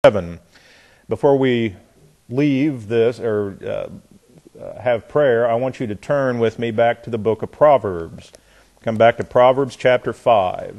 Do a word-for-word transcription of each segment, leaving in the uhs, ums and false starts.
seven. Before we leave this or uh, uh, have prayer, I want you to turn with me back to the book of Proverbs. Come back to Proverbs chapter five.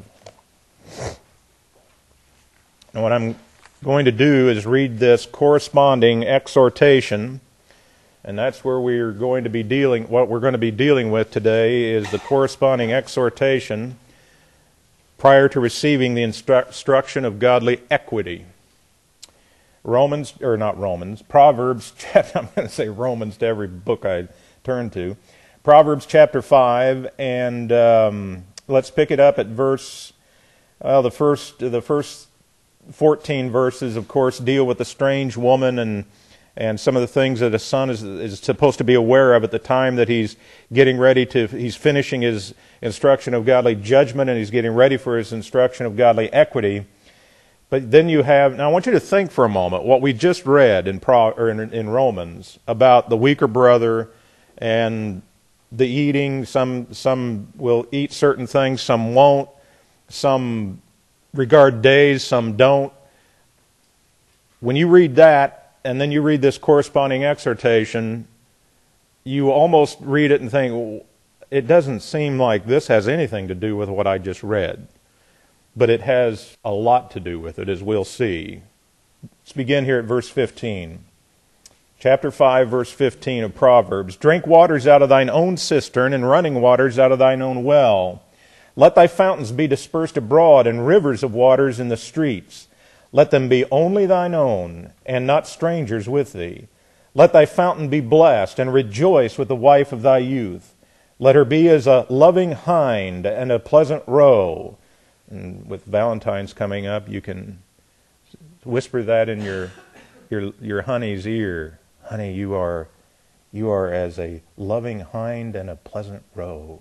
And what I'm going to do is read this corresponding exhortation, and that's where we're going to be dealing, what we're going to be dealing with today is the corresponding exhortation prior to receiving the instru- instruction of godly equity. Romans, or not Romans, Proverbs, chapter, I'm going to say Romans to every book I turn to. Proverbs chapter five, and um, let's pick it up at verse, well, the first, the first fourteen verses, of course, deal with the strange woman and and some of the things that a son is, is supposed to be aware of at the time that he's getting ready to, he's finishing his instruction of godly judgment and he's getting ready for his instruction of godly equity. But then you have, now I want you to think for a moment what we just read in, Pro, or in, in Romans about the weaker brother and the eating. Some, some will eat certain things, some won't. Some regard days, some don't. When you read that, and then you read this corresponding exhortation, you almost read it and think, well, it doesn't seem like this has anything to do with what I just read. But it has a lot to do with it, as we'll see. Let's begin here at verse fifteen. Chapter five, verse fifteen of Proverbs. Drink waters out of thine own cistern, and running waters out of thine own well. Let thy fountains be dispersed abroad, and rivers of waters in the streets. Let them be only thine own, and not strangers with thee. Let thy fountain be blessed, and rejoice with the wife of thy youth. Let her be as a loving hind and a pleasant roe. And with Valentine's coming up, you can whisper that in your your your honey's ear. Honey, you are you are as a loving hind and a pleasant roe.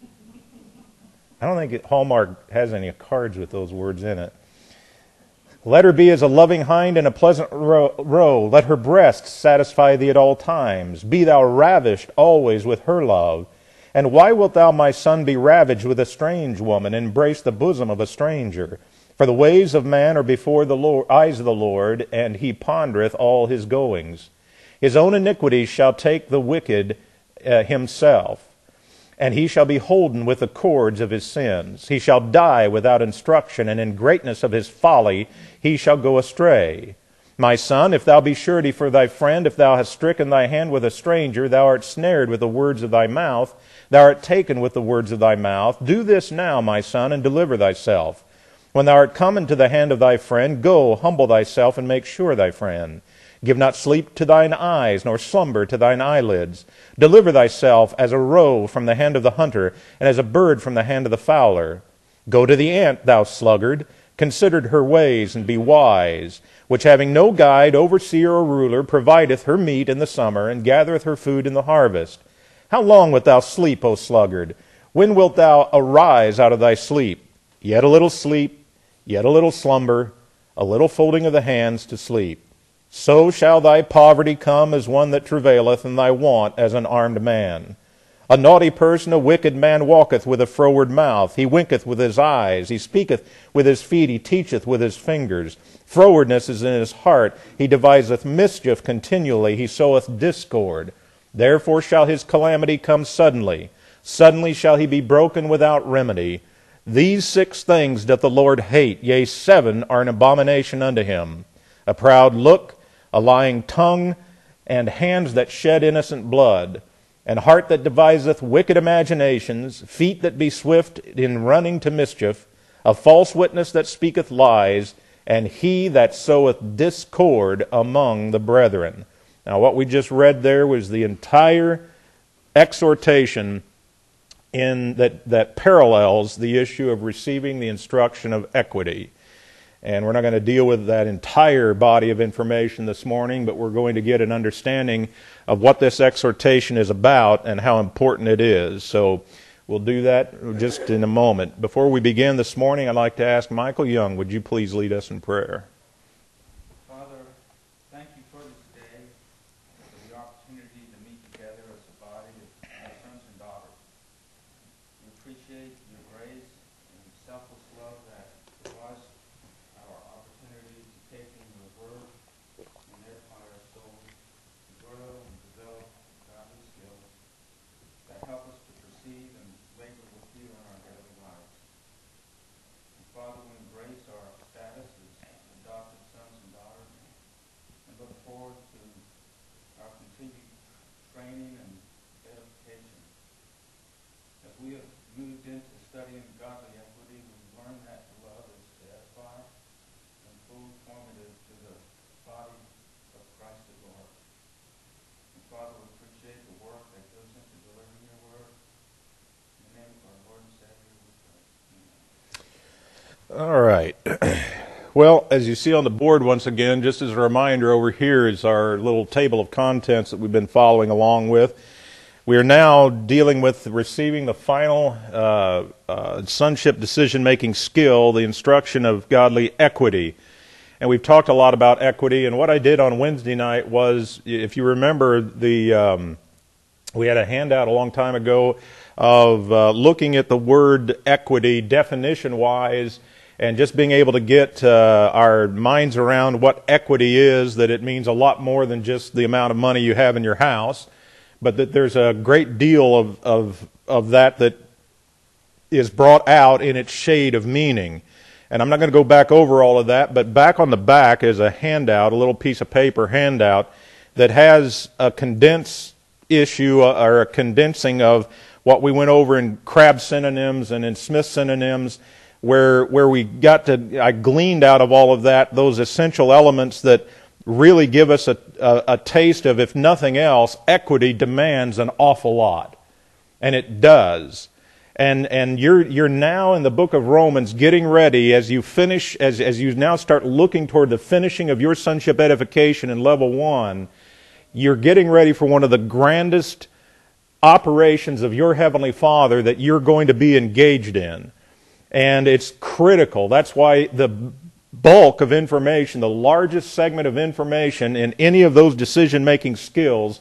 I don't think it, Hallmark has any cards with those words in it. Let her be as a loving hind and a pleasant roe. Let her breasts satisfy thee at all times. Be thou ravished always with her love. And why wilt thou, my son, be ravaged with a strange woman, and embrace the bosom of a stranger? For the ways of man are before the Lord, eyes of the Lord, and he pondereth all his goings. His own iniquities shall take the wicked uh, himself, and he shall be holden with the cords of his sins. He shall die without instruction, and in greatness of his folly he shall go astray. My son, if thou be surety for thy friend, if thou hast stricken thy hand with a stranger, thou art snared with the words of thy mouth, thou art taken with the words of thy mouth. Do this now, my son, and deliver thyself. When thou art come into the hand of thy friend, go, humble thyself, and make sure thy friend. Give not sleep to thine eyes, nor slumber to thine eyelids. Deliver thyself as a roe from the hand of the hunter, and as a bird from the hand of the fowler. Go to the ant, thou sluggard, consider her ways, and be wise, which having no guide, overseer, or ruler, provideth her meat in the summer, and gathereth her food in the harvest. How long wilt thou sleep, O sluggard? When wilt thou arise out of thy sleep? Yet a little sleep, yet a little slumber, a little folding of the hands to sleep. So shall thy poverty come as one that travaileth, and thy want as an armed man. A naughty person, a wicked man, walketh with a froward mouth. He winketh with his eyes. He speaketh with his feet. He teacheth with his fingers. Frowardness is in his heart. He deviseth mischief continually. He soweth discord. Therefore shall his calamity come suddenly. Suddenly shall he be broken without remedy. These six things doth the Lord hate. Yea, seven are an abomination unto him. A proud look, a lying tongue, and hands that shed innocent blood, and heart that deviseth wicked imaginations, feet that be swift in running to mischief, a false witness that speaketh lies, and he that soweth discord among the brethren. Now what we just read there was the entire exhortation in that, that parallels the issue of receiving the instruction of equity. And we're not going to deal with that entire body of information this morning, but we're going to get an understanding of what this exhortation is about and how important it is. So we'll do that just in a moment. Before we begin this morning, I'd like to ask Michael Young, would you please lead us in prayer? Father, thank you for this day, for the opportunity to meet together as a body of sons and daughters. We appreciate your grace and selfless love that provides our opportunity to take in your word training and edification. As we have moved into studying godly equity, we've learned that love is to edify and fully formative to the body of Christ the Lord. And Father, we appreciate the work that goes into delivering your word. In the name of our Lord and Savior, we pray. Amen. All right. Well, as you see on the board once again, just as a reminder, over here is our little table of contents that we've been following along with. We are now dealing with receiving the final uh, uh, sonship decision-making skill, the instruction of godly equity. And we've talked a lot about equity, and what I did on Wednesday night was, if you remember, the um, we had a handout a long time ago of uh, looking at the word equity definition-wise, and just being able to get uh, our minds around what equity is, that it means a lot more than just the amount of money you have in your house, but that there's a great deal of, of, of that that is brought out in its shade of meaning. And I'm not going to go back over all of that, but back on the back is a handout, a little piece of paper handout that has a condensed issue uh, or a condensing of what we went over in Crabb synonyms and in Smith synonyms, where where we got to, I gleaned out of all of that those essential elements that really give us a, a, a taste of, if nothing else, equity demands an awful lot. And it does. And and you're you're now in the book of Romans getting ready as you finish, as, as you now start looking toward the finishing of your sonship edification in level one, you're getting ready for one of the grandest operations of your Heavenly Father that you're going to be engaged in. And it's critical. That's why the bulk of information, the largest segment of information in any of those decision-making skills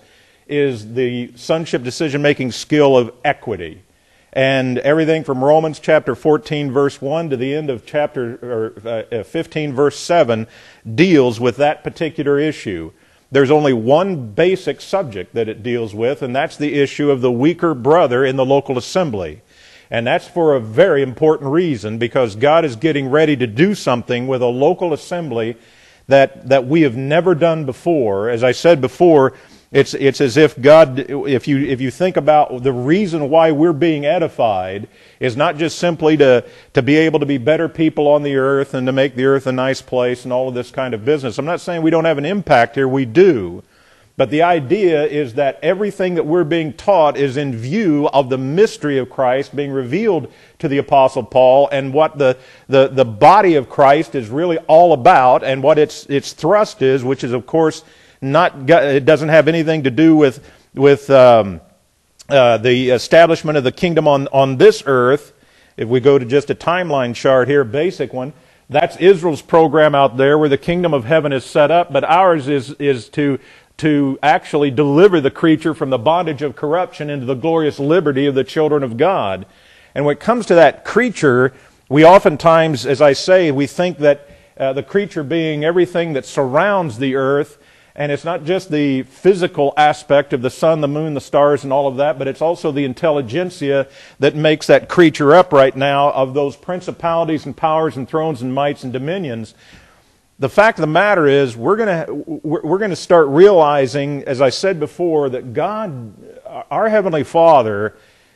is the sonship decision-making skill of equity. And everything from Romans chapter fourteen verse one to the end of chapter or, uh, fifteen verse seven deals with that particular issue. There's only one basic subject that it deals with, and that's the issue of the weaker brother in the local assembly. And that's for a very important reason, because God is getting ready to do something with a local assembly that that we have never done before. As I said before, it's it's as if God, if you if you think about the reason why we're being edified, is not just simply to to be able to be better people on the earth and to make the earth a nice place and all of this kind of business. I'm not saying we don't have an impact here, we do. But the idea is that everything that we're being taught is in view of the mystery of Christ being revealed to the Apostle Paul, and what the, the, the body of Christ is really all about, and what its its thrust is, which is, of course, not it doesn't have anything to do with with um, uh, the establishment of the kingdom on on this earth. If we go to just a timeline chart here, a basic one, that's Israel's program out there where the kingdom of heaven is set up, but ours is is to to actually deliver the creature from the bondage of corruption into the glorious liberty of the children of God. And when it comes to that creature, we oftentimes, as I say, we think that uh, the creature being everything that surrounds the earth, and it's not just the physical aspect of the sun, the moon, the stars, and all of that, but it's also the intelligentsia that makes that creature up right now, of those principalities and powers and thrones and mights and dominions. The fact of the matter is, we're going to we're going to start realizing, as I said before, that God, our Heavenly Father,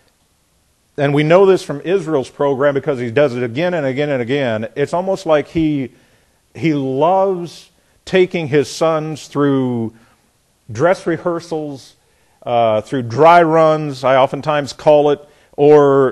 and we know this from Israel's program because He does it again and again and again, it's almost like He He loves taking His sons through dress rehearsals, uh, through dry runs, I oftentimes call it, or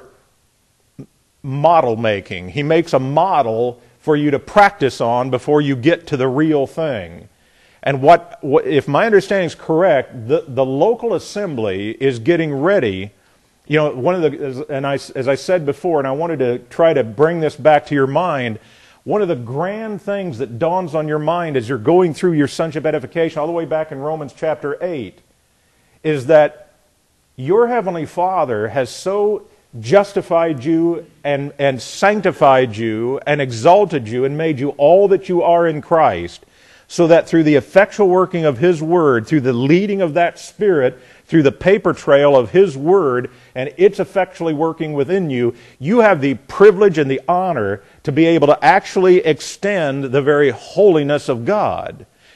model making. He makes a model for you to practice on before you get to the real thing. And what, what if my understanding is correct, the, the local assembly is getting ready. You know, one of the, as, and I, as I said before, and I wanted to try to bring this back to your mind, one of the grand things that dawns on your mind as you're going through your sonship edification, all the way back in Romans chapter eight, is that your Heavenly Father has so justified you and, and sanctified you and exalted you and made you all that you are in Christ, so that through the effectual working of His Word, through the leading of that Spirit, through the paper trail of His Word, and it's effectually working within you, you have the privilege and the honor to be able to actually extend the very holiness of God.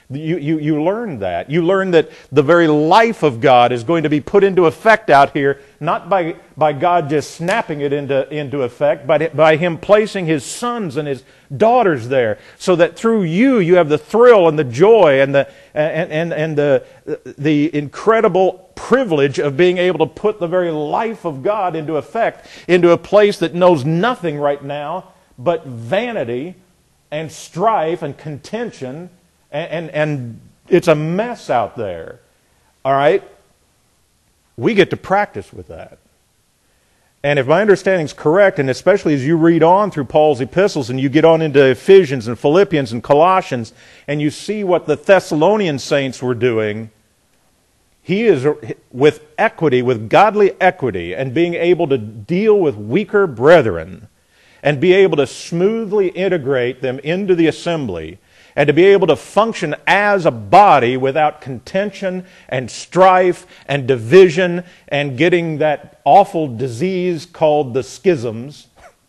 You, you, you learn that. You learn that the very life of God is going to be put into effect out here, not by, by God just snapping it into, into effect, but by Him placing His sons and His daughters there, so that through you, you have the thrill and the joy and the, and, and, and the, the incredible privilege of being able to put the very life of God into effect, into a place that knows nothing right now but vanity and strife and contention. And, and, and it's a mess out there. All right? We get to practice with that. And if my understanding is correct, and especially as you read on through Paul's epistles and you get on into Ephesians and Philippians and Colossians, and you see what the Thessalonian saints were doing, he is with equity, with godly equity, and being able to deal with weaker brethren and be able to smoothly integrate them into the assembly, and to be able to function as a body without contention and strife and division and getting that awful disease called the schisms.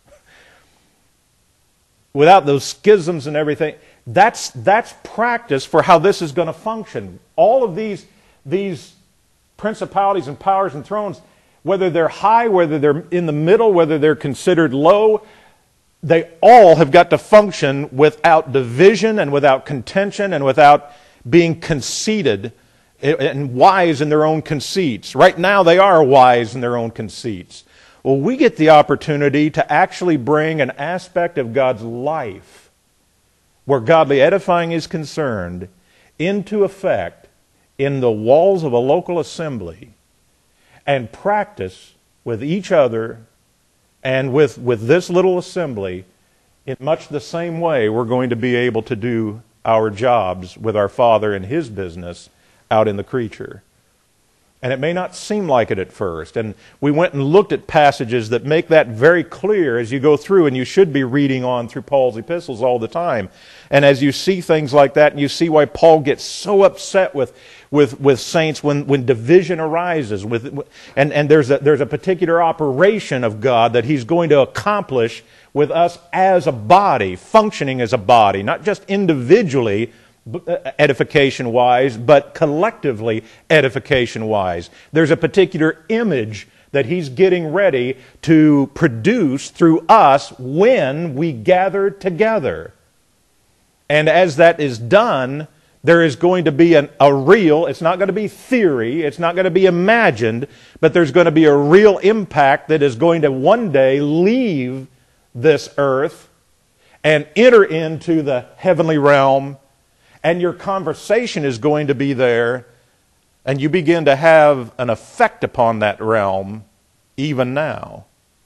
Without those schisms and everything, that's, that's practice for how this is going to function. All of these, these principalities and powers and thrones, whether they're high, whether they're in the middle, whether they're considered low, they all have got to function without division and without contention and without being conceited and wise in their own conceits. Right now they are wise in their own conceits. Well, we get the opportunity to actually bring an aspect of God's life where godly edifying is concerned into effect in the walls of a local assembly and practice with each other and with, with this little assembly in much the same way we're going to be able to do our jobs with our Father and His business out in the creature. And it may not seem like it at first. And we went and looked at passages that make that very clear as you go through, and you should be reading on through Paul's epistles all the time. And as you see things like that, and you see why Paul gets so upset with with, with saints when, when division arises. With, and and there's, a, there's a particular operation of God that He's going to accomplish with us as a body, functioning as a body, not just individually, edification-wise, but collectively edification-wise. There's a particular image that He's getting ready to produce through us when we gather together. And as that is done, there is going to be an, a real, it's not going to be theory, it's not going to be imagined, but there's going to be a real impact that is going to one day leave this earth and enter into the heavenly realm. And your conversation is going to be there, and you begin to have an effect upon that realm even now.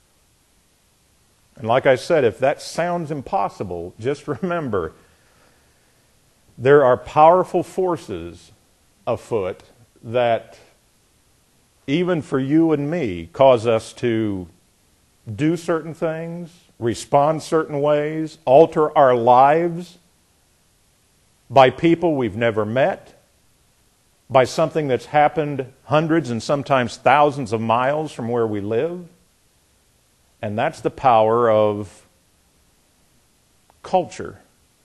And like I said, if that sounds impossible, just remember, there are powerful forces afoot that, even for you and me, cause us to do certain things, respond certain ways, alter our lives by people we've never met, by something that's happened hundreds and sometimes thousands of miles from where we live. And that's the power of culture.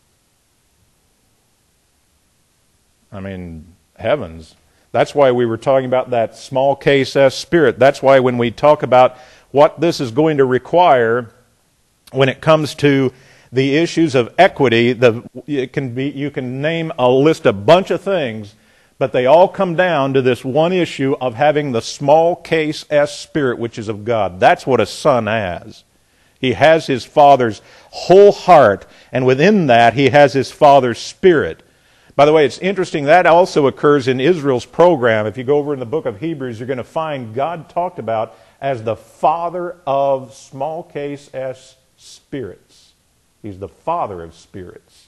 I mean, heavens. That's why we were talking about that small case S spirit. That's why when we talk about what this is going to require when it comes to the issues of equity, the, it can be, you can name a list a bunch of things, but they all come down to this one issue of having the small case S spirit, which is of God. That's what a son has. He has his Father's whole heart, and within that he has his Father's spirit. By the way, it's interesting, that also occurs in Israel's program. If you go over in the book of Hebrews, you're going to find God talked about as the Father of small case S spirits. He's the Father of spirits.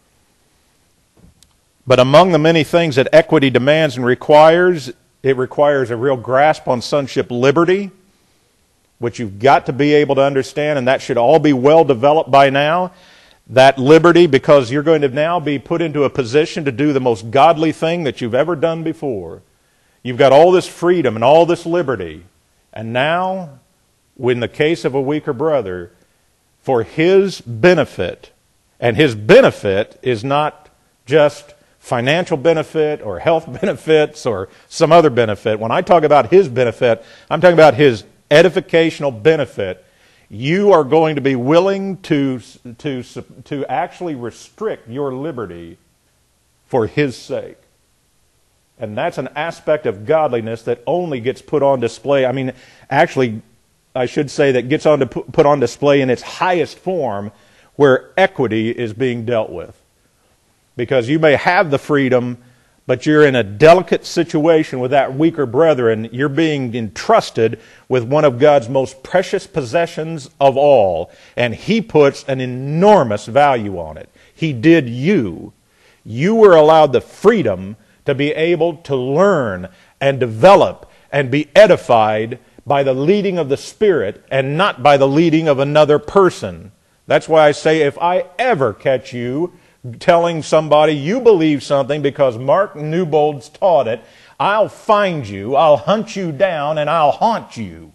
But among the many things that equity demands and requires, it requires a real grasp on sonship liberty, which you've got to be able to understand, and that should all be well developed by now. That liberty, because you're going to now be put into a position to do the most godly thing that you've ever done before. You've got all this freedom and all this liberty. And now, in the case of a weaker brother, for his benefit, and his benefit is not just financial benefit or health benefits or some other benefit. When I talk about his benefit, I'm talking about his edificational benefit. You are going to be willing to, to, to actually restrict your liberty for his sake. And that's an aspect of godliness that only gets put on display. I mean, actually, I should say that gets on to put on display in its highest form where equity is being dealt with. Because you may have the freedom, but you're in a delicate situation with that weaker brethren. You're being entrusted with one of God's most precious possessions of all, and he puts an enormous value on it. He did you. You were allowed the freedom to be able to learn and develop and be edified by the leading of the Spirit and not by the leading of another person. That's why I say if I ever catch you telling somebody you believe something because Mark Newbold's taught it, I'll find you, I'll hunt you down, and I'll haunt you.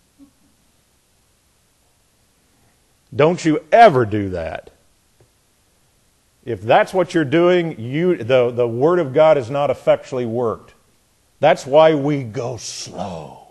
Don't you ever do that. If that's what you're doing, you, the, the Word of God is not effectually worked. That's why we go slow.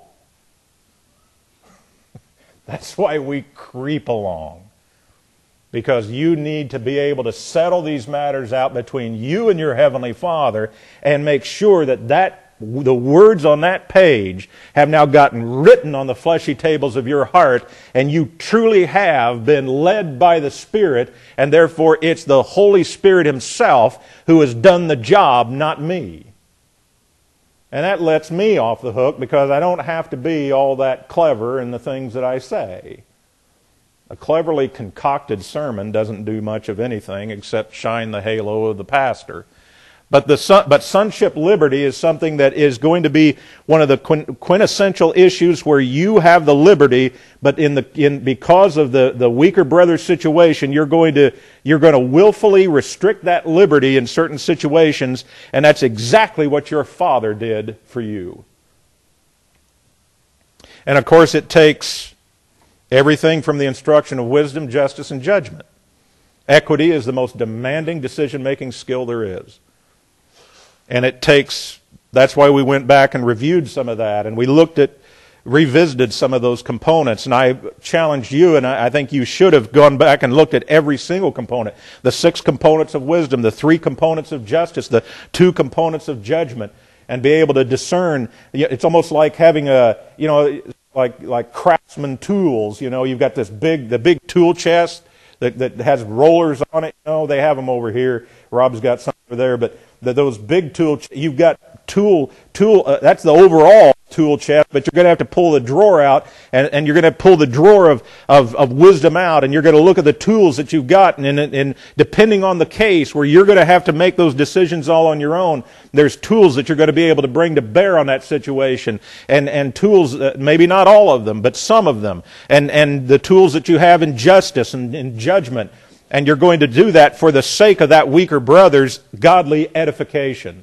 That's why we creep along. Because you need to be able to settle these matters out between you and your Heavenly Father and make sure that, that the words on that page have now gotten written on the fleshy tables of your heart, and you truly have been led by the Spirit, and therefore it's the Holy Spirit Himself who has done the job, not me. And that lets me off the hook because I don't have to be all that clever in the things that I say. A cleverly concocted sermon doesn't do much of anything except shine the halo of the pastor. But the son, but sonship liberty is something that is going to be one of the quintessential issues where you have the liberty, but in the in because of the, the weaker brother situation, you're going to you're going to willfully restrict that liberty in certain situations, and that's exactly what your father did for you. And of course, it takes everything from the instruction of wisdom, justice, and judgment. Equity is the most demanding decision-making skill there is. And it takes, that's why we went back and reviewed some of that, and we looked at, revisited some of those components, and I challenged you, and I think you should have gone back and looked at every single component. The six components of wisdom, the three components of justice, the two components of judgment, and be able to discern. It's almost like having a, you know, like like craftsman tools. You know, you've got this big, the big tool chest that, that has rollers on it. You know, they have them over here. Rob's got some over there, but the, those big tool, you've got tool, tool, uh, that's the overall tool chest, but you're going to have to pull the drawer out, and, and you're going to pull the drawer of, of, of wisdom out, and you're going to look at the tools that you've got, and, and, and depending on the case where you're going to have to make those decisions all on your own, there's tools that you're going to be able to bring to bear on that situation, and, and tools, uh, maybe not all of them, but some of them, and, and the tools that you have in justice and in judgment. And you're going to do that for the sake of that weaker brother's godly edification.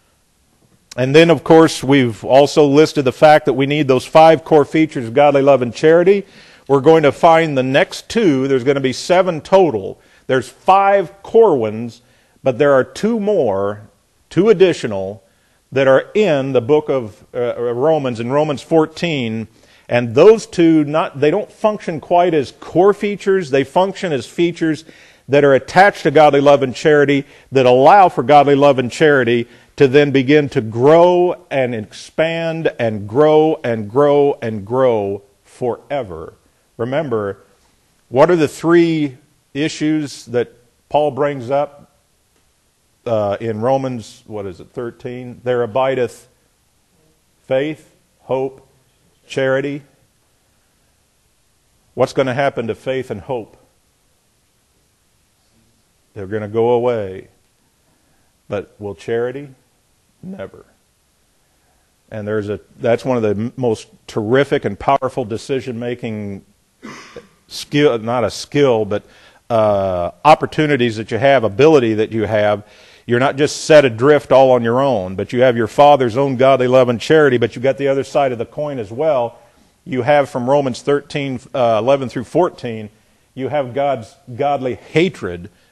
And then, of course, we've also listed the fact that we need those five core features of godly love and charity. We're going to find the next two. There's going to be seven total. There's five core ones, but there are two more, two additional, that are in the book of uh, Romans, in Romans fourteen. And those two, not they don't function quite as core features. They function as features that are attached to godly love and charity, that allow for godly love and charity to then begin to grow and expand and grow and grow and grow forever. Remember, what are the three issues that Paul brings up uh, in Romans, what is it, thirteen? There abideth faith, hope, charity. What's going to happen to faith and hope? They're going to go away. But will charity? Never. And there's a that's one of the most terrific and powerful decision-making skill, not a skill, but uh, opportunities that you have, ability that you have. You're not just set adrift all on your own, but you have your Father's own godly love and charity, but you've got the other side of the coin as well. You have from Romans thirteen, uh, eleven through fourteen, you have God's godly hatred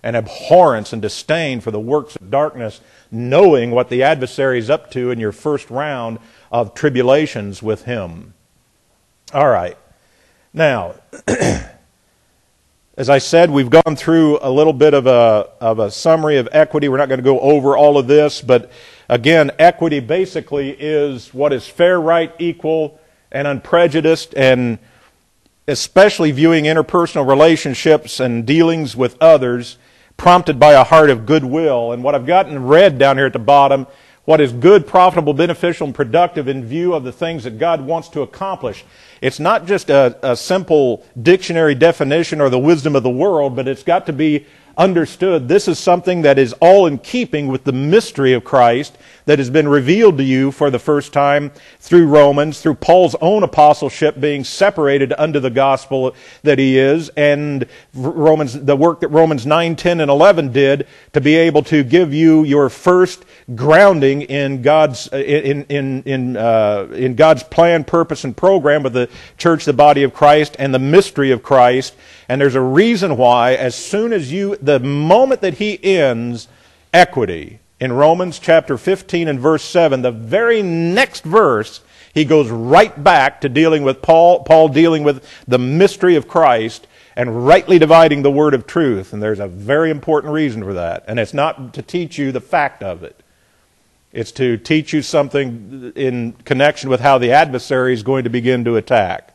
and abhorrence and disdain for the works of darkness, knowing what the adversary is up to in your first round of tribulations with him. All right. Now, as I said, we've gone through a little bit of a, of a summary of equity. We're not going to go over all of this, but again, equity basically is what is fair, right, equal, and unprejudiced, and especially viewing interpersonal relationships and dealings with others prompted by a heart of goodwill. And what I've gotten read down here at the bottom, what is good, profitable, beneficial, and productive in view of the things that God wants to accomplish. It's not just a, a simple dictionary definition or the wisdom of the world, but it's got to be understood. This is something that is all in keeping with the mystery of Christ that has been revealed to you for the first time through Romans, through Paul's own apostleship being separated unto the gospel that he is, and Romans, the work that Romans nine, ten, and eleven did to be able to give you your first grounding in God's in in in uh, in God's plan, purpose, and program with the church, the body of Christ, and the mystery of Christ. And there's a reason why, as soon as you, the moment that he ends equity, in Romans chapter fifteen and verse seven, the very next verse, he goes right back to dealing with Paul, Paul dealing with the mystery of Christ and rightly dividing the word of truth. And there's a very important reason for that. And it's not to teach you the fact of it. It's to teach you something in connection with how the adversary is going to begin to attack.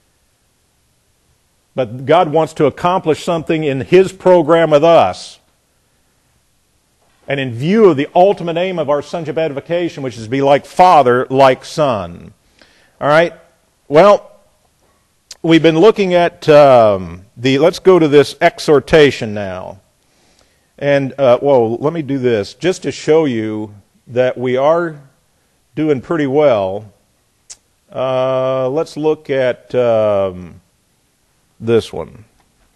But God wants to accomplish something in his program with us. And in view of the ultimate aim of our sonship edification, which is to be like Father, like Son. All right? Well, we've been looking at um, the, let's go to this exhortation now. And, uh, whoa, let me do this. Just to show you that we are doing pretty well, uh, let's look at um, this one.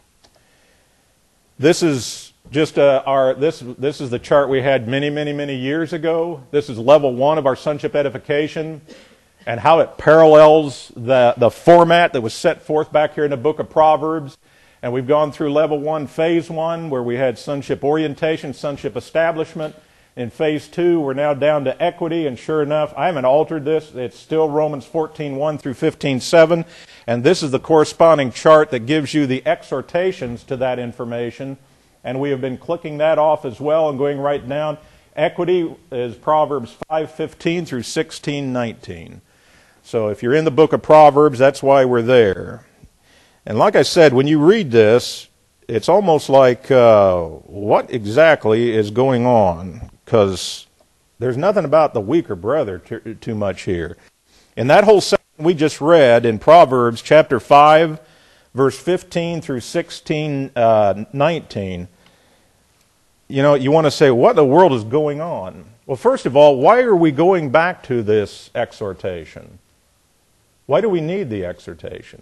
This is just uh, our this this is the chart we had many many many years ago. This is level one of our sonship edification, and how it parallels the the format that was set forth back here in the book of Proverbs. And we've gone through level one, phase one, where we had sonship orientation, sonship establishment. In phase two, we're now down to equity, and sure enough, I haven't altered this. It's still Romans fourteen, one through fifteen, seven. And this is the corresponding chart that gives you the exhortations to that information. And we have been clicking that off as well and going right down. Equity is Proverbs five, fifteen through sixteen, nineteen. So if you're in the book of Proverbs, that's why we're there. And like I said, when you read this, it's almost like, uh, what exactly is going on? Because there's nothing about the weaker brother too, too much here. In that whole section we just read in Proverbs chapter five, verse fifteen through sixteen, uh, nineteen, you know, you want to say, what in the world is going on? Well, first of all, why are we going back to this exhortation? Why do we need the exhortation?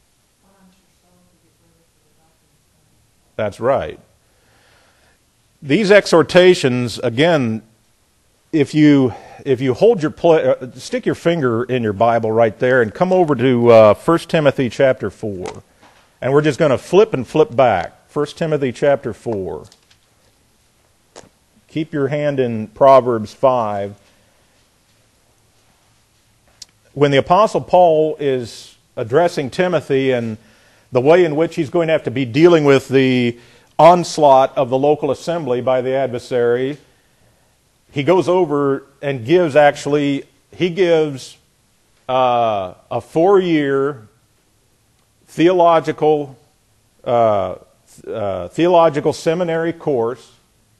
That's right. These exhortations, again, if you if you hold your pla- stick your finger in your Bible right there and come over to uh, First Timothy chapter four, and we're just going to flip and flip back. First Timothy chapter four. Keep your hand in Proverbs five. When the Apostle Paul is addressing Timothy and the way in which he's going to have to be dealing with the onslaught of the local assembly by the adversary, he goes over and gives actually, he gives uh, a four-year theological uh, uh, theological seminary course.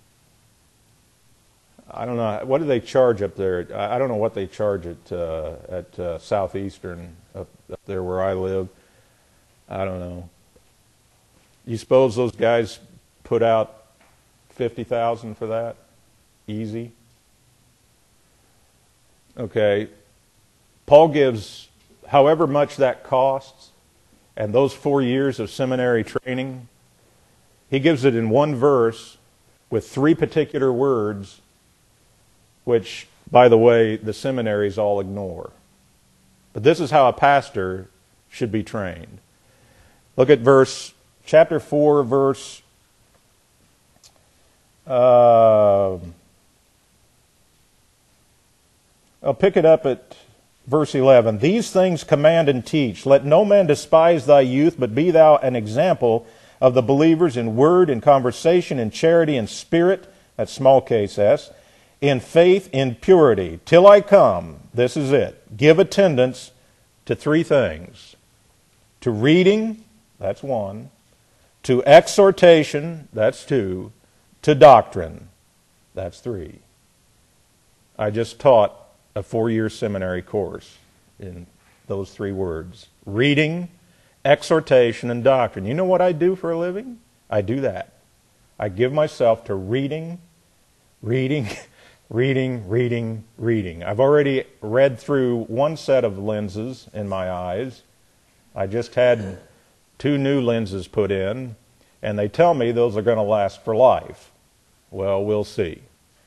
I don't know, what do they charge up there? I don't know what they charge at, uh, at uh, Southeastern, up, up there where I live. I don't know. You suppose those guys put out fifty thousand dollars for that? Easy. Okay. Paul gives however much that costs, and those four years of seminary training, he gives it in one verse with three particular words, which, by the way, the seminaries all ignore. But this is how a pastor should be trained. Look at verse, chapter four, verse Uh, I'll pick it up at verse eleven. These things command and teach. Let no man despise thy youth, but be thou an example of the believers in word, in conversation, in charity, in spirit, that's small case S, in faith, in purity. Till I come, this is it. Give attendance to three things. To reading, that's one. To exhortation, that's two. To doctrine, that's three. I just taught a four-year seminary course in those three words. Reading, exhortation, and doctrine. You know what I do for a living? I do that. I give myself to reading, reading, reading, reading, reading. I've already read through one set of lenses in my eyes. I just had two new lenses put in, and they tell me those are going to last for life. Well, we'll see.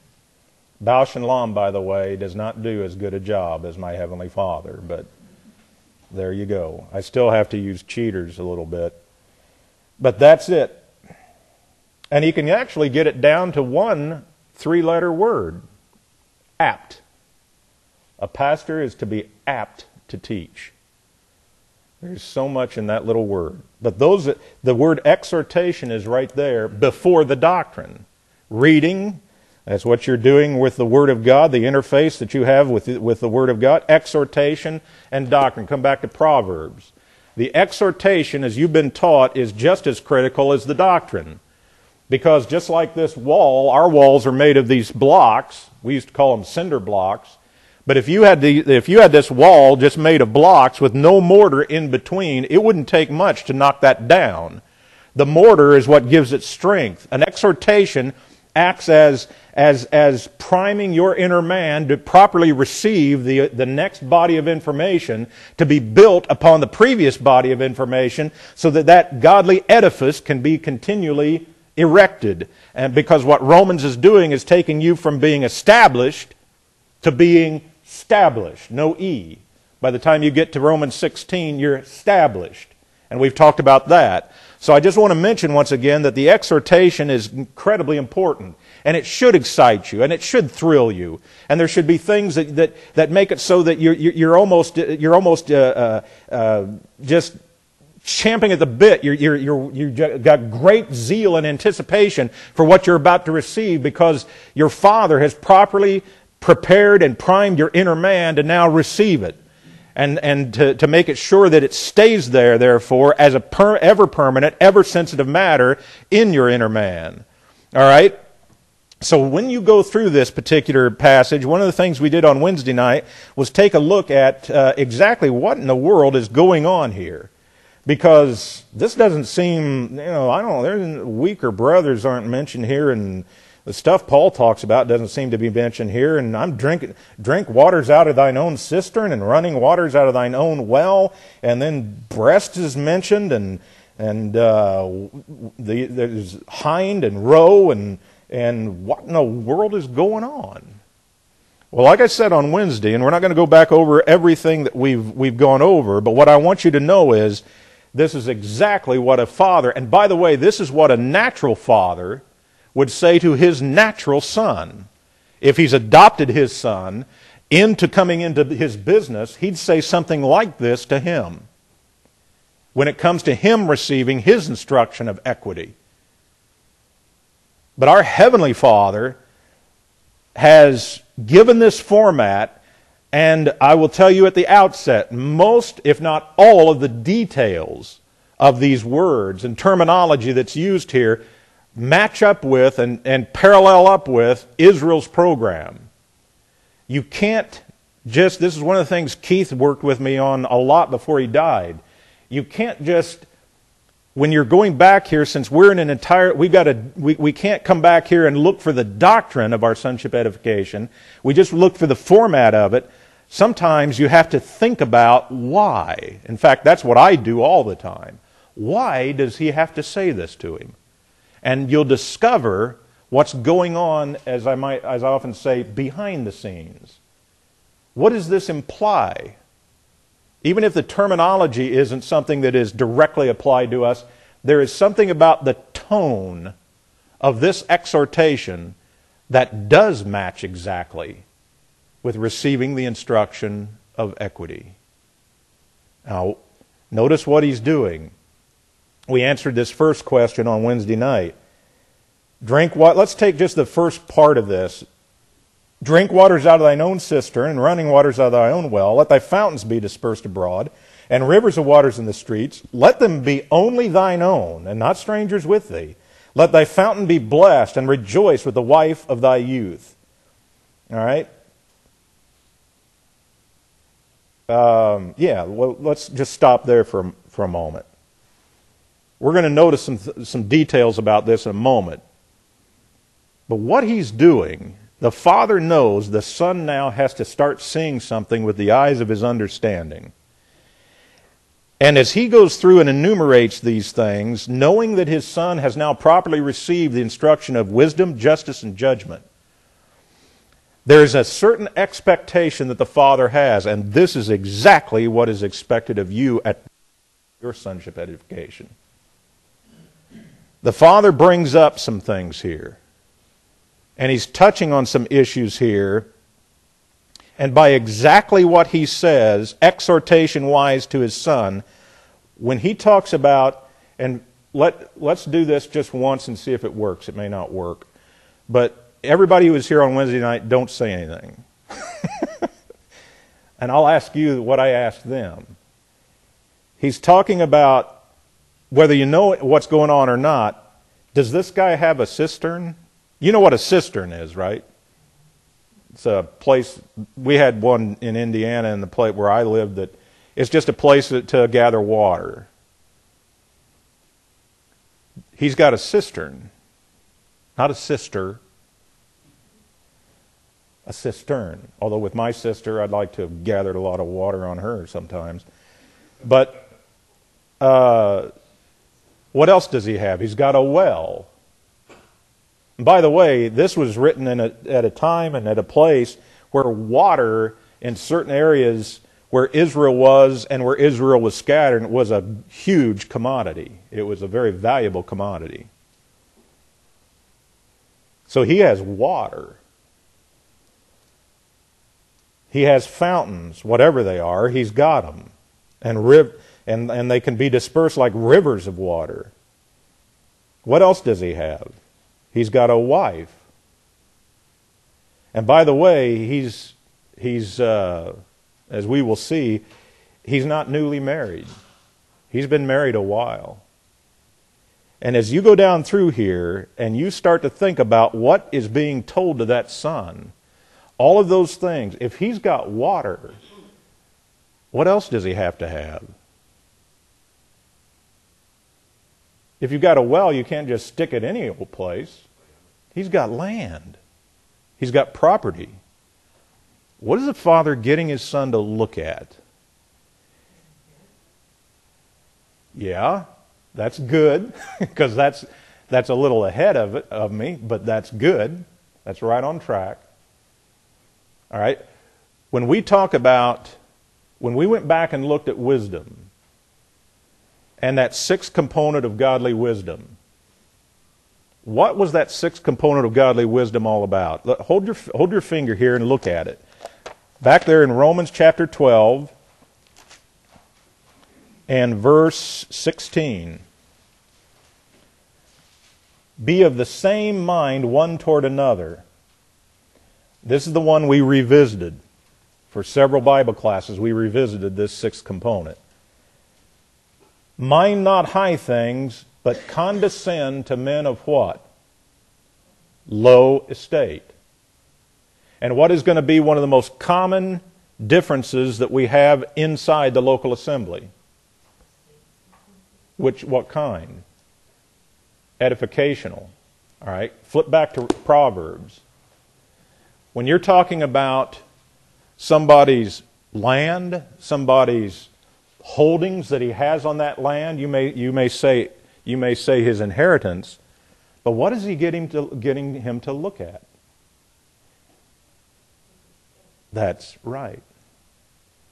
Bausch and Lomb, by the way, does not do as good a job as my Heavenly Father, but there you go. I still have to use cheaters a little bit. But that's it. And you can actually get it down to one three-letter word. Apt. A pastor is to be apt to teach. There's so much in that little word. But those, the word exhortation is right there before the doctrine. Reading, that's what you're doing with the Word of God, the interface that you have with, with the Word of God. Exhortation and doctrine. Come back to Proverbs. The exhortation, as you've been taught, is just as critical as the doctrine. Because just like this wall, our walls are made of these blocks. We used to call them cinder blocks. But if you had the, if you had this wall just made of blocks with no mortar in between, it wouldn't take much to knock that down. The mortar is what gives it strength. An exhortation acts as, as, as priming your inner man to properly receive the, the next body of information, to be built upon the previous body of information, so that that godly edifice can be continually erected. And because what Romans is doing is taking you from being established to being established. No E. By the time you get to Romans sixteen, you're established. And we've talked about that. So I just want to mention once again that the exhortation is incredibly important. And it should excite you. And it should thrill you. And there should be things that, that, that make it so that you're, you're almost, you're almost uh, uh, uh, just champing at the bit. You're, you're, you're, you've got great zeal and anticipation for what you're about to receive, because your Father has properly prepared and primed your inner man to now receive it. And, and to, to make it sure that it stays there, therefore, as a per, ever-permanent, ever-sensitive matter in your inner man. All right? So when you go through this particular passage, one of the things we did on Wednesday night was take a look at uh, exactly what in the world is going on here. Because this doesn't seem, you know, I don't know, there's weaker brothers aren't mentioned here, and the stuff Paul talks about doesn't seem to be mentioned here. And I'm drinking, drink waters out of thine own cistern, and running waters out of thine own well. And then breast is mentioned, and and uh, the, there's hind and roe, and and what in the world is going on? Well, like I said on Wednesday, and we're not going to go back over everything that we've we've gone over, but what I want you to know is this is exactly what a father, and by the way, this is what a natural father would say to his natural son. If he's adopted his son into coming into his business, he'd say something like this to him when it comes to him receiving his instruction of equity. But our Heavenly Father has given this format, and I will tell you at the outset, most, if not all, of the details of these words and terminology that's used here match up with and, and parallel up with Israel's program. You can't just, this is one of the things Keith worked with me on a lot before he died. You can't just, when you're going back here, since we're in an entire, we've got to, we, we can't come back here and look for the doctrine of our sonship edification. We just look for the format of it. Sometimes you have to think about why. In fact, that's what I do all the time. Why does he have to say this to him? And you'll discover what's going on, as I might, as I often say, behind the scenes. What does this imply? Even if the terminology isn't something that is directly applied to us, there is something about the tone of this exhortation that does match exactly with receiving the instruction of equity. Now, notice what he's doing. We answered this first question on Wednesday night. Drink what? Let's take just the first part of this. Drink waters out of thine own cistern, and running waters out of thy own well. Let thy fountains be dispersed abroad, and rivers of waters in the streets. Let them be only thine own, and not strangers with thee. Let thy fountain be blessed, and rejoice with the wife of thy youth. All right? Um, yeah, well, let's just stop there for, for a moment. We're going to notice some, some details about this in a moment. But what he's doing, the Father knows the Son now has to start seeing something with the eyes of his understanding. And as he goes through and enumerates these things, knowing that his Son has now properly received the instruction of wisdom, justice, and judgment, there's a certain expectation that the Father has, and this is exactly what is expected of you at your sonship edification. The Father brings up some things here, and he's touching on some issues here, and by exactly what he says, exhortation-wise to his Son, when he talks about, and let, let's do this just once and see if it works. It may not work. But everybody who was here on Wednesday night, don't say anything. And I'll ask you what I asked them. He's talking about whether you know what's going on or not. Does this guy have a cistern? You know what a cistern is, right? It's a place, we had one in Indiana in the place where I lived that it's just a place to gather water. He's got a cistern, not a sister, a cistern. Although with my sister, I'd like to have gathered a lot of water on her sometimes. But uh, what else does he have? He's got a well. And by the way, this was written in a, at a time and at a place where water in certain areas where Israel was and where Israel was scattered was a huge commodity. It was a very valuable commodity. So he has water. He has fountains, whatever they are, he's got them. And, riv- and, and they can be dispersed like rivers of water. What else does he have? He's got a wife. And by the way, he's, he's uh, as we will see, he's not newly married. He's been married a while. And as you go down through here and you start to think about what is being told to that son, all of those things, if he's got water, what else does he have to have? If you've got a well, you can't just stick it any old place. He's got land. He's got property. What is the Father getting his Son to look at? Yeah, that's good, because that's that's a little ahead of it of me, but that's good. That's right on track. All right. When we talk about, when we went back and looked at wisdom, and that sixth component of godly wisdom, what was that sixth component of godly wisdom all about? Hold your, hold your finger here and look at it. Back there in Romans chapter twelve and verse sixteen. Be of the same mind one toward another. This is the one we revisited. For several Bible classes, we revisited this sixth component. Mind not high things, but condescend to men of what? Low estate. And what is going to be one of the most common differences that we have inside the local assembly? Which, what kind? Edificational. All right, flip back to Proverbs. When you're talking about somebody's land, somebody's holdings that he has on that land, you may you may say you may say his inheritance, but what is he getting to getting him to look at? That's right.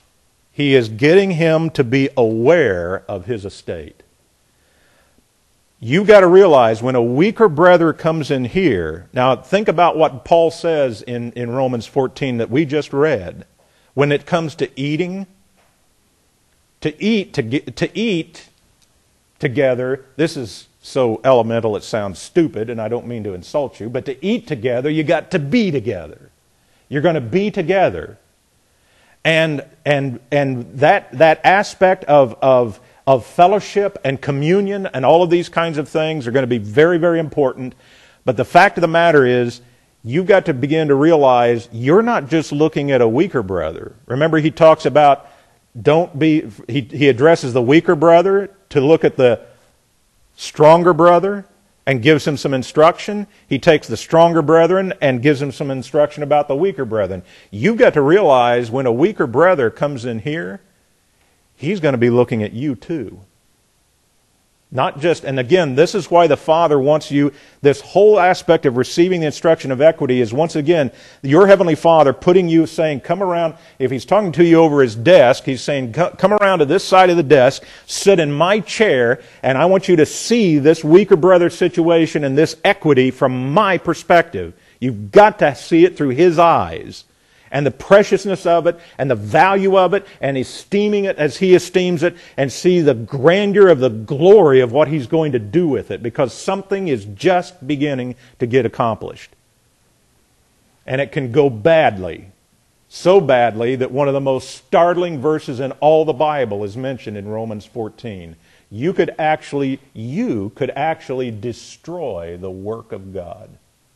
He is getting him to be aware of his estate. You've got to realize when a weaker brother comes in here, now think about what Paul says in, in Romans fourteen that we just read. When it comes to eating, to eat, to, get, to eat together, this is so elemental it sounds stupid, and I don't mean to insult you, but to eat together, you got to be together. You're going to be together. And and and that that aspect of of of fellowship and communion and all of these kinds of things are going to be very, very important. But the fact of the matter is, you've got to begin to realize you're not just looking at a weaker brother. Remember, he talks about don't be, he, he addresses the weaker brother to look at the stronger brother and gives him some instruction. He takes the stronger brethren and gives him some instruction about the weaker brethren. You've got to realize when a weaker brother comes in here, he's going to be looking at you too. Not just, and again, this is why the Father wants you, this whole aspect of receiving the instruction of equity is once again, your Heavenly Father putting you, saying, come around, if He's talking to you over His desk, He's saying, come around to this side of the desk, sit in my chair, and I want you to see this weaker brother situation and this equity from my perspective. You've got to see it through His eyes. And the preciousness of it, and the value of it, and esteeming it as He esteems it, and see the grandeur of the glory of what He's going to do with it, because something is just beginning to get accomplished. And it can go badly, so badly that one of the most startling verses in all the Bible is mentioned in Romans fourteen. You could actually, you could actually destroy the work of God.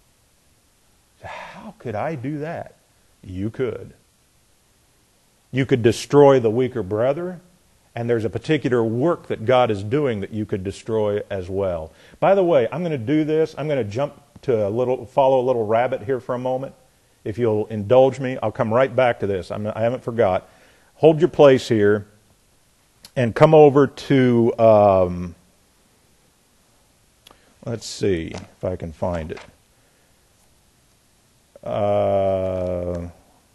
How could I do that? You could. You could destroy the weaker brother, and there's a particular work that God is doing that you could destroy as well. By the way, I'm going to do this. I'm going to jump to a little, follow a little rabbit here for a moment. If you'll indulge me, I'll come right back to this. I'm, I haven't forgot. Hold your place here and come over to, um, let's see if I can find it. Uh,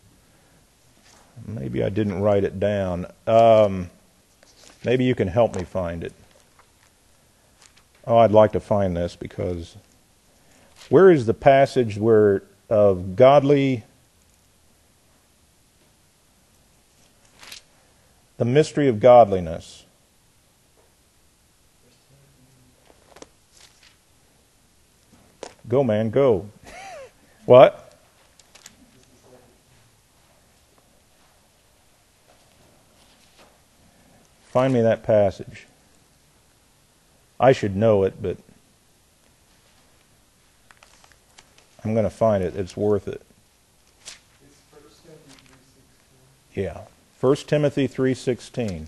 maybe I didn't write it down. Um, maybe you can help me find it. Oh, I'd like to find this because where is the passage where of godly, the mystery of godliness? Go, man, go. What? Find me that passage. I should know it, but I'm going to find it. It's worth it. It's First Timothy three sixteen. Yeah. First Timothy three sixteen.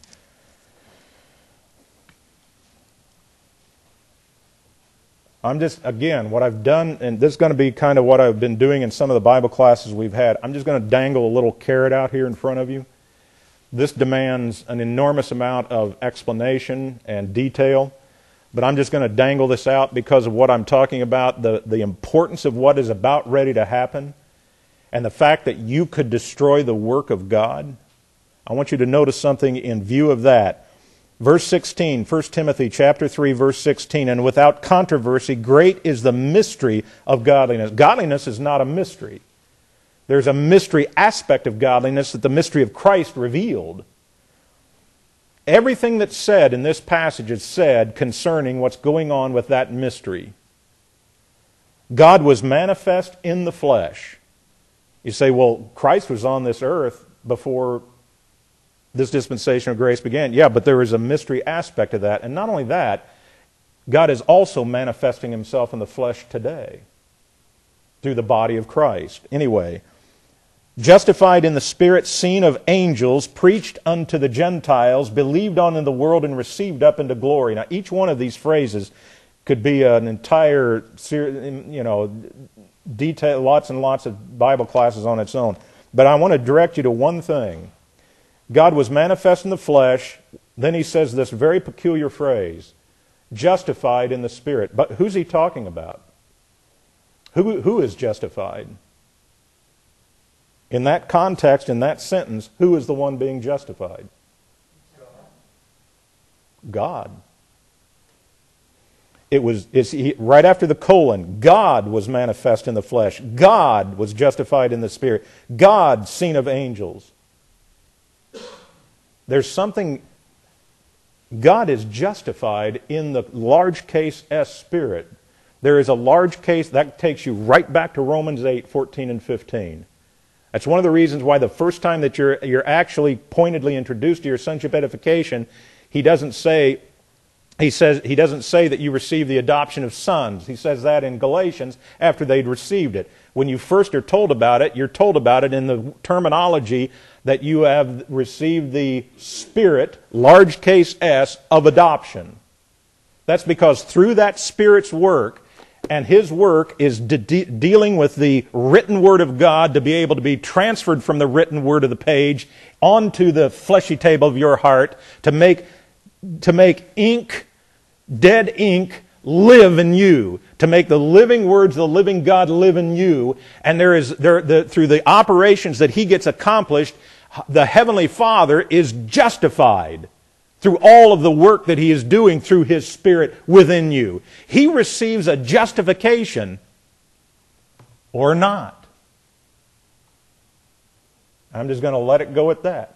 I'm just, again, what I've done, and this is going to be kind of what I've been doing in some of the Bible classes we've had. I'm just going to dangle a little carrot out here in front of you. This demands an enormous amount of explanation and detail, but I'm just going to dangle this out because of what I'm talking about, the, the importance of what is about ready to happen, and the fact that you could destroy the work of God. I want you to notice something in view of that. Verse sixteen, First Timothy chapter three, verse sixteen, and without controversy, great is the mystery of godliness. Godliness is not a mystery. There's a mystery aspect of godliness that the mystery of Christ revealed. Everything that's said in this passage is said concerning what's going on with that mystery. God was manifest in the flesh. You say, well, Christ was on this earth before this dispensation of grace began. Yeah, but there is a mystery aspect of that. And not only that, God is also manifesting Himself in the flesh today through the body of Christ. Anyway, justified in the Spirit, seen of angels, preached unto the Gentiles, believed on in the world, and received up into glory. Now, each one of these phrases could be an entire, you know, detail, lots and lots of Bible classes on its own. But I want to direct you to one thing. God was manifest in the flesh. Then He says this very peculiar phrase, justified in the Spirit. But who's He talking about? Who, who is justified? In that context, in that sentence, who is the one being justified? God. it was it's, he, right after the colon, God was manifest in the flesh. God was justified in the Spirit. God seen of angels. There's something, God is justified in the large case S Spirit. There is a large case, that takes you right back to Romans eight, fourteen and fifteen. That's one of the reasons why the first time that you're, you're actually pointedly introduced to your sonship edification, he doesn't say, he says, he doesn't say that you receive the adoption of sons. He says that in Galatians after they'd received it. When you first are told about it, you're told about it in the terminology that you have received the Spirit, large case S, of adoption. That's because through that Spirit's work, and His work is de- de- dealing with the written Word of God to be able to be transferred from the written Word of the page onto the fleshy table of your heart to make, to make ink, dead ink, live in you, to make the living words of the living God live in you. And there is there the, through the operations that He gets accomplished, the Heavenly Father is justified through all of the work that He is doing through His Spirit within you. He receives a justification or not. I'm just going to let it go at that.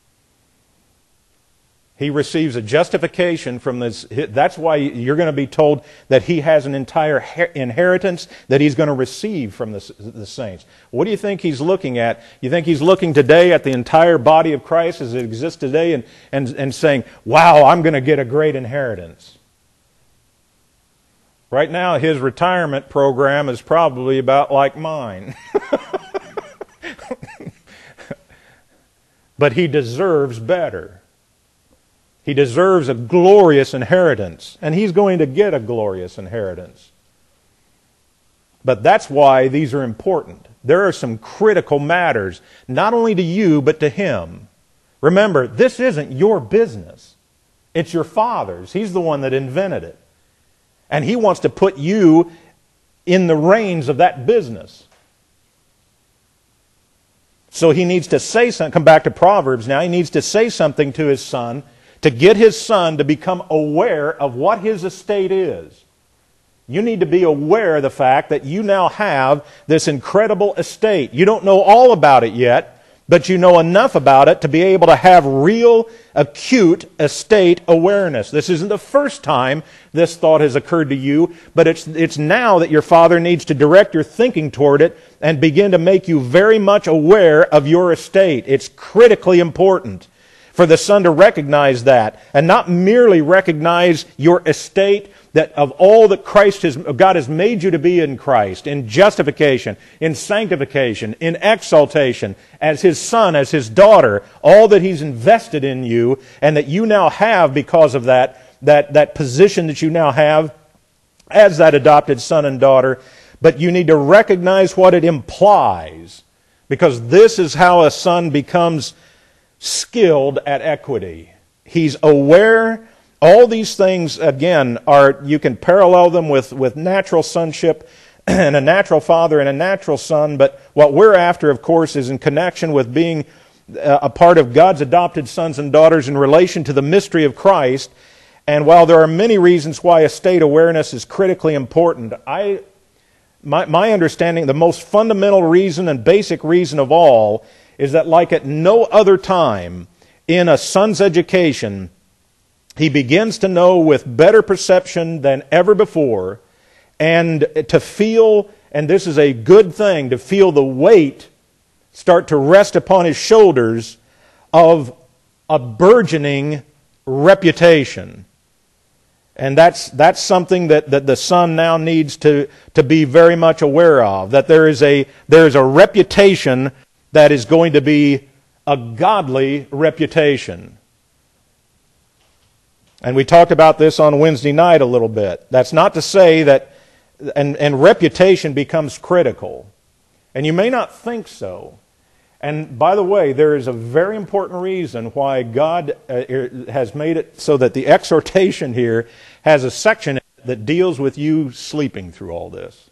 He receives a justification from this. That's why you're going to be told that he has an entire inheritance that he's going to receive from the, the saints. What do you think he's looking at? You think he's looking today at the entire body of Christ as it exists today and, and, and saying, wow, I'm going to get a great inheritance? Right now, his retirement program is probably about like mine. But he deserves better. He deserves a glorious inheritance, and he's going to get a glorious inheritance. But that's why these are important. There are some critical matters, not only to you, but to him. Remember, this isn't your business. It's your Father's. He's the one that invented it. And he wants to put you in the reins of that business. So he needs to say something. Come back to Proverbs now. He needs to say something to his son to get his son to become aware of what his estate is. You need to be aware of the fact that you now have this incredible estate. You don't know all about it yet, but you know enough about it to be able to have real, acute estate awareness. This isn't the first time this thought has occurred to you, but it's, it's now that your Father needs to direct your thinking toward it and begin to make you very much aware of your estate. It's critically important for the son to recognize that, and not merely recognize your estate, that of all that Christ has, God has made you to be in Christ, in justification, in sanctification, in exaltation, as His son, as His daughter, all that He's invested in you, and that you now have because of that, that, that position that you now have as that adopted son and daughter. But you need to recognize what it implies, because this is how a son becomes skilled at equity. He's aware. All these things, again, are, you can parallel them with, with natural sonship and a natural father and a natural son, but what we're after, of course, is in connection with being a part of God's adopted sons and daughters in relation to the mystery of Christ. And while there are many reasons why estate awareness is critically important, I, my, my understanding, the most fundamental reason and basic reason of all is that like at no other time in a son's education, he begins to know with better perception than ever before, and to feel, and this is a good thing, to feel the weight start to rest upon his shoulders of a burgeoning reputation. And that's that's something that, that the son now needs to, to be very much aware of, that there is a there is a reputation that is going to be a godly reputation. And we talked about this on Wednesday night a little bit. That's not to say that, and, and reputation becomes critical. And you may not think so. And by the way, there is a very important reason why God uh, has made it so that the exhortation here has a section that deals with you sleeping through all this.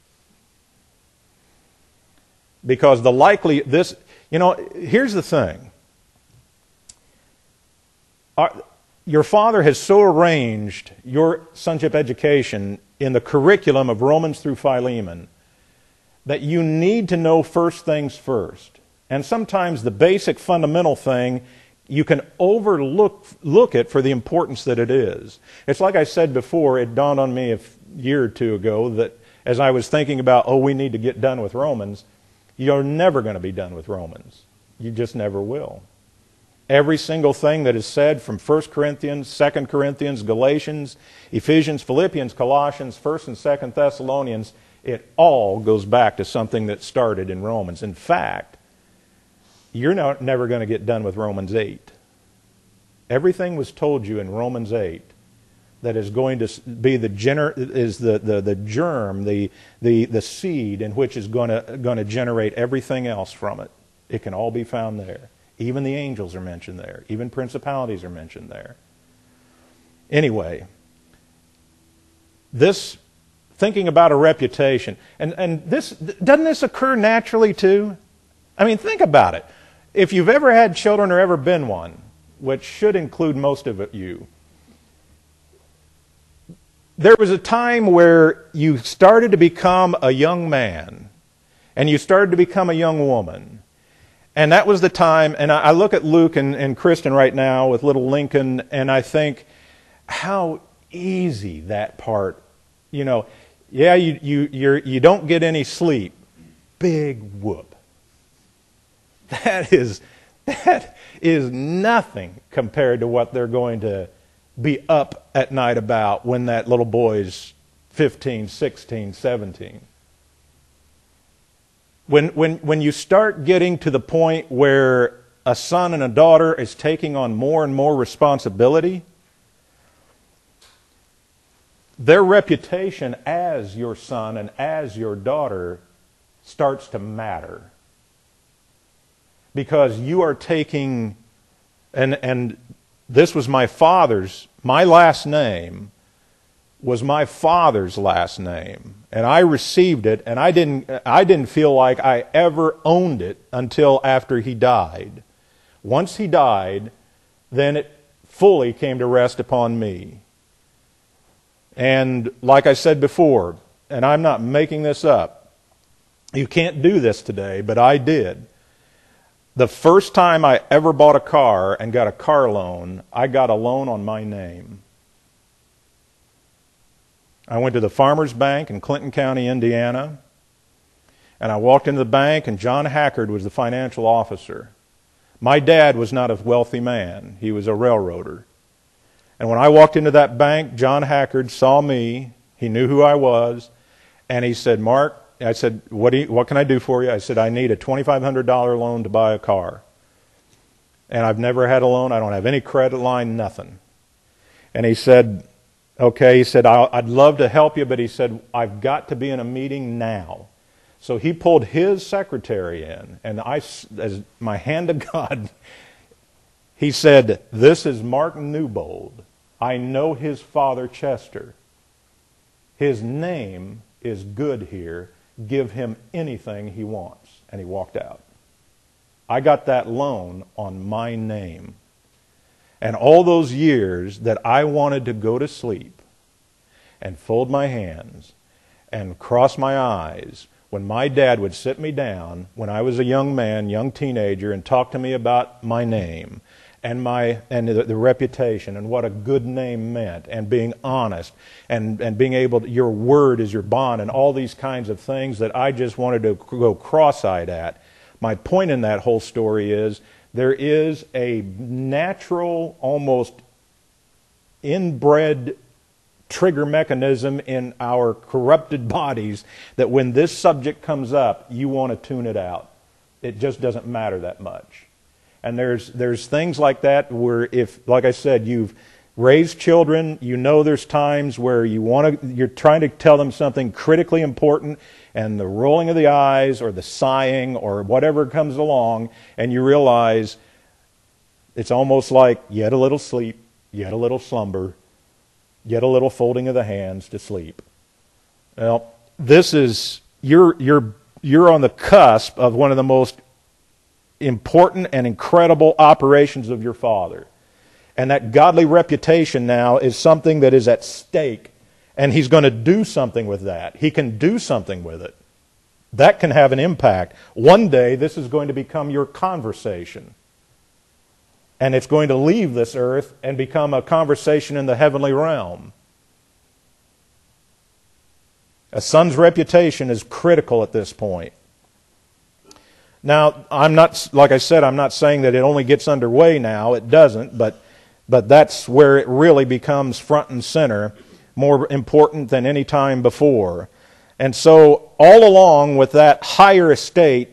Because the likely, this, you know, here's the thing. Our, your father has so arranged your sonship education in the curriculum of Romans through Philemon that you need to know first things first. And sometimes the basic fundamental thing, you can overlook look it for the importance that it is. It's like I said before, it dawned on me a year or two ago that as I was thinking about, oh, we need to get done with Romans, you're never going to be done with Romans. You just never will. Every single thing that is said from First Corinthians, Second Corinthians, Galatians, Ephesians, Philippians, Colossians, First and Second Thessalonians, it all goes back to something that started in Romans. In fact, you're not, never going to get done with Romans eight. Everything was told you in Romans eight that is going to be the gener, is the, the, the germ, the, the, the seed in which is going to, going to generate everything else from it. It can all be found there. Even the angels are mentioned there. Even principalities are mentioned there. Anyway, this thinking about a reputation, and, and this doesn't this occur naturally too? I mean, think about it. If you've ever had children or ever been one, which should include most of it, you, there was a time where you started to become a young man, and you started to become a young woman. And that was the time, and I look at Luke and, and Kristen right now with little Lincoln, and I think how easy that part, you know, yeah, you, you, you're, you don't get any sleep. Big whoop. That is, that is nothing compared to what they're going to be up at night about when that little boy's fifteen, sixteen, seventeen. When, when, when you start getting to the point where a son and a daughter is taking on more and more responsibility, their reputation as your son and as your daughter starts to matter. Because you are taking, and, and this was my father's, my last name was my father's last name. And I received it, and I didn't, I didn't feel like I ever owned it until after he died. Once he died, then it fully came to rest upon me. And like I said before, and I'm not making this up, you can't do this today, but I did. The first time I ever bought a car and got a car loan, I got a loan on my name. I went to the Farmers Bank in Clinton County, Indiana, and I walked into the bank, and John Hackard was the financial officer. My dad was not a wealthy man. He was a railroader. And when I walked into that bank, John Hackard saw me. He knew who I was, and he said, "Mark," I said, what, do you, what can I do for you? I said, "I need a twenty-five hundred dollars loan to buy a car. And I've never had a loan. I don't have any credit line, nothing." And he said, okay, he said, I'd love to help you, but he said, I've got to be in a meeting now. So he pulled his secretary in, and I, as my hand to God, he said, "This is Mark Newbold. I know his father, Chester. His name is good here. Give him anything he wants." And he walked out. I got that loan on my name. And all those years that I wanted to go to sleep and fold my hands and cross my eyes when my dad would sit me down when I was a young man, young teenager, and talk to me about my name and my and the, the reputation and what a good name meant, and being honest and, and being able to, your word is your bond, and all these kinds of things that I just wanted to go cross-eyed at. My point in that whole story is there is a natural, almost inbred trigger mechanism in our corrupted bodies that when this subject comes up, you want to tune it out. It just doesn't matter that much. And there's there's things like that where if, like I said, you've raised children, you know there's times where you want to, you're trying to tell them something critically important, and the rolling of the eyes or the sighing or whatever comes along, and you realize it's almost like yet a little sleep, yet a little slumber, yet a little folding of the hands to sleep. Well, this is, you're you're you're on the cusp of one of the most important and incredible operations of your Father. And that godly reputation now is something that is at stake. And he's going to do something with that. He can do something with it. That can have an impact. One day, this is going to become your conversation. And it's going to leave this earth and become a conversation in the heavenly realm. A son's reputation is critical at this point. Now, I'm not, like I said, I'm not saying that it only gets underway now. It doesn't, but but that's where it really becomes front and center, more important than any time before. And so, all along with that higher estate,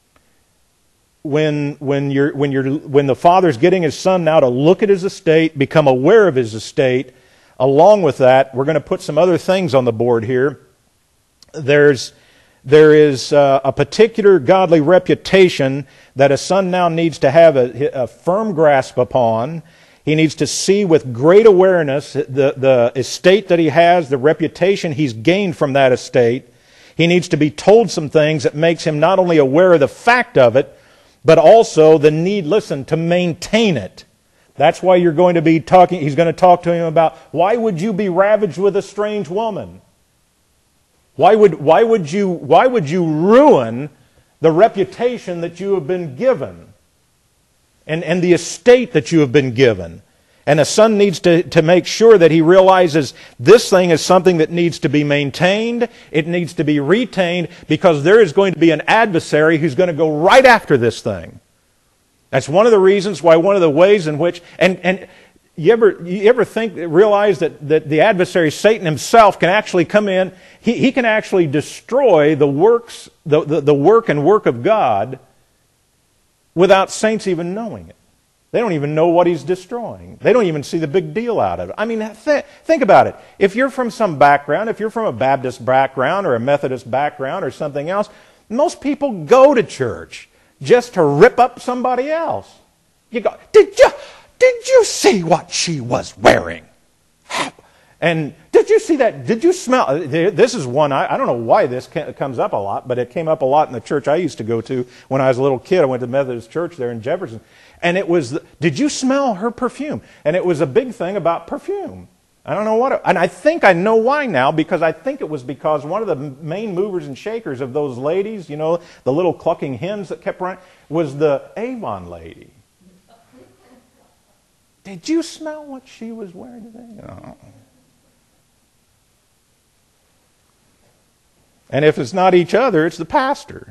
when when you're when you're when the father's getting his son now to look at his estate, become aware of his estate, along with that, we're going to put some other things on the board here. There's there is uh, a particular godly reputation that a son now needs to have a, a firm grasp upon. He needs to see with great awareness the, the estate that he has, the reputation he's gained from that estate. He needs to be told some things that makes him not only aware of the fact of it, but also the need, listen, to maintain it. That's why you're going to be talking, he's going to talk to him about, why would you be ravaged with a strange woman? Why would, why would you, why would you ruin the reputation that you have been given? And, and the estate that you have been given. And a son needs to, to make sure that he realizes this thing is something that needs to be maintained, it needs to be retained, because there is going to be an adversary who's going to go right after this thing. That's one of the reasons why, one of the ways in which, and, and you ever you ever think, realize that, that the adversary, Satan himself, can actually come in, he, he can actually destroy the works, the, the, the work and work of God without saints even knowing it. They don't even know what he's destroying. They don't even see the big deal out of it. I mean, th- think about it. If you're from some background, if you're from a Baptist background or a Methodist background or something else, most people go to church just to rip up somebody else. You go, did you, did you see what she was wearing? And did you see that? Did you smell? This is one, I, I don't know why this comes up a lot, but it came up a lot in the church I used to go to when I was a little kid. I went to the Methodist church there in Jefferson. And it was, did you smell her perfume? And it was a big thing about perfume. I don't know what it, and I think I know why now, because I think it was because one of the main movers and shakers of those ladies, you know, the little clucking hens that kept running, was the Avon lady. Did you smell what she was wearing today? Oh. And if it's not each other, it's the pastor.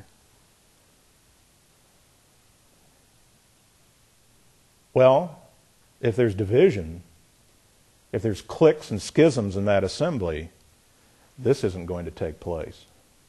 Well, if there's division, if there's cliques and schisms in that assembly, this isn't going to take place.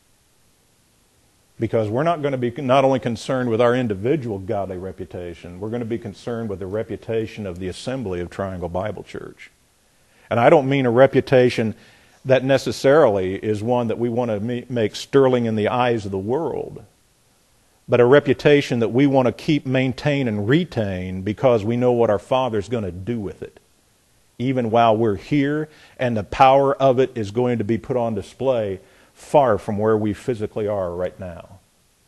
Because we're not going to be not only concerned with our individual godly reputation, we're going to be concerned with the reputation of the assembly of Triangle Bible Church. And I don't mean a reputation that necessarily is one that we want to make sterling in the eyes of the world, but a reputation that we want to keep, maintain, and retain because we know what our Father's going to do with it, even while we're here, and the power of it is going to be put on display far from where we physically are right now.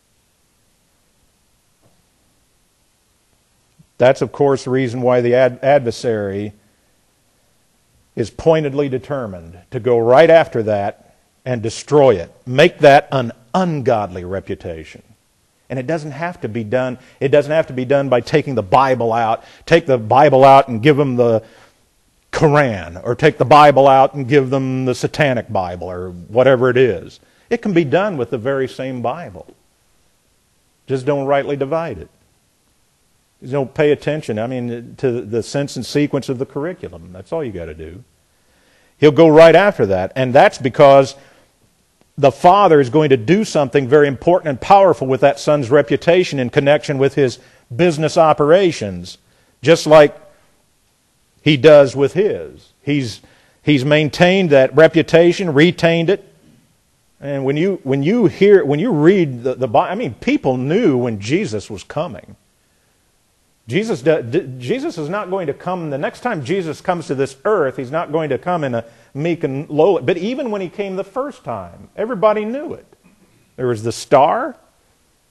That's, of course, the reason why the ad- adversary is pointedly determined to go right after that and destroy it. Make that an ungodly reputation. And it doesn't have to be done, it doesn't have to be done by taking the Bible out. Take the Bible out and give them the Quran, or take the Bible out and give them the Satanic Bible, or whatever it is. It can be done with the very same Bible. Just don't rightly divide it. Just don't pay attention, I mean, to the sense and sequence of the curriculum. That's all you got to do. He'll go right after that, and that's because the Father is going to do something very important and powerful with that son's reputation in connection with his business operations, just like he does with his. He's, he's maintained that reputation, retained it. And when you, when you hear, when you read the, the Bible, I mean, people knew when Jesus was coming. Jesus, Jesus is not going to come, the next time Jesus comes to this earth, he's not going to come in a meek and lowly. But even when he came the first time, everybody knew it. There was the star.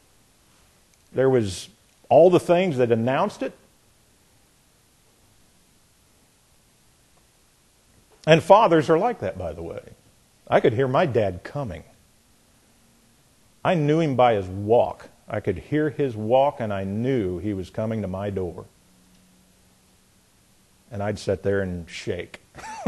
There was all the things that announced it. And fathers are like that, by the way. I could hear my dad coming. I knew him by his walk. I could hear his walk, and I knew he was coming to my door. And I'd sit there and shake.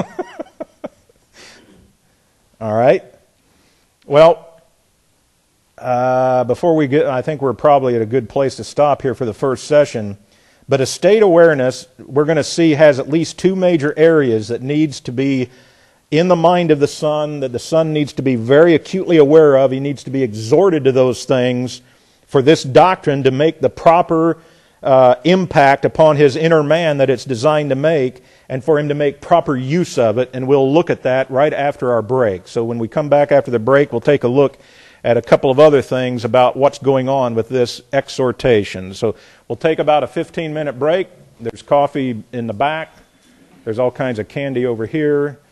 All right? Well, uh, before we get, I think we're probably at a good place to stop here for the first session. But estate awareness, we're going to see, has at least two major areas that needs to be in the mind of the son, that the son needs to be very acutely aware of. He needs to be exhorted to those things for this doctrine to make the proper uh, impact upon his inner man that it's designed to make, and for him to make proper use of it. And we'll look at that right after our break. So when we come back after the break, we'll take a look at a couple of other things about what's going on with this exhortation. So we'll take about a fifteen minute break. There's coffee in the back. There's all kinds of candy over here.